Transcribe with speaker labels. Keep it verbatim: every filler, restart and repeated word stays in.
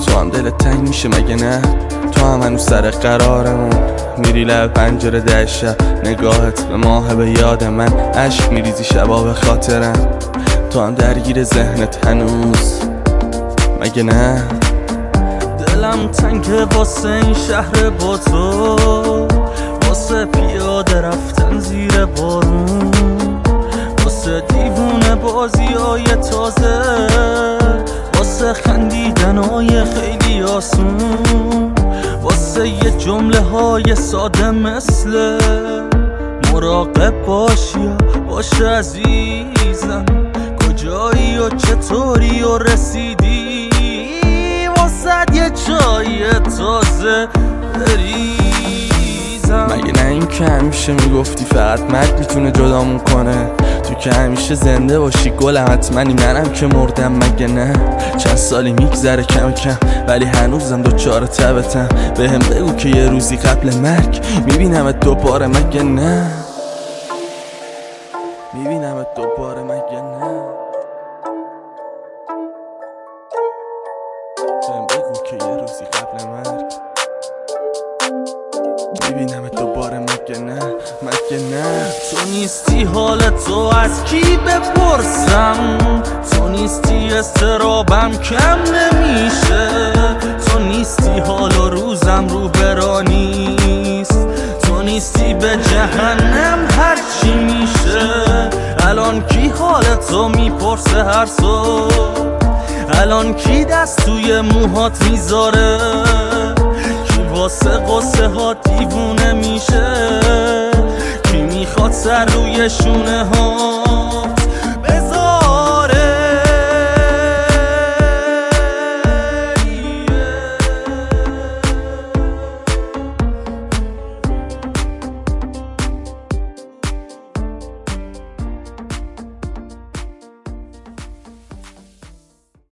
Speaker 1: تو هم دلت تنگ میشه مگه نه؟ تو هم هنوز سر قرارمون میری لب پنجره ده شب، نگاهت به ماه به یاد من، عشق میریزی شبا به خاطرم. تو هم درگیر ذهنت هنوز مگه نه؟
Speaker 2: دلم تنگه واسه این شهر با تو، واسه پیاده رفتن زیر بارون، واسه دیوونه بازی های تازه، واسه خندیدن های خیلی آسون، واسه یه جمله های ساده مثل مراقب باشی یا باشه عزیزم، کجایی و چطوری و رسیدی، واسه یه چای تازه بریزم.
Speaker 1: مگه نه این که همیشه میگفتی فقط مرگ میتونه جدامون کنه؟ تو که همیشه زنده باشی گلم، حتمنی منم که مردم مگه نه؟ چند سالی میگذره کم کم ولی هنوزم دوچار تبتم، بهم بگو که یه روزی قبل مرگ میبینمت دوباره مگه نه؟ میبینمت دوباره مگه نه؟ بهم بگو که یه روزی قبل مرگ میبینمت دوباره مگه نه؟ مگه نه؟
Speaker 2: تو نیستی حال تو از کی بپرسم، تو نیستی استرابم کم نمیشه، تو نیستی حال و روزم رو برا نیست، تو نیستی به جهنم هر چی میشه. الان کی حال تو میپرسه هر صبح، الان کی دست توی موهات میذاره، کی واسه قصه ها دیوونه میشه، کی میخواد سر روی شونه ها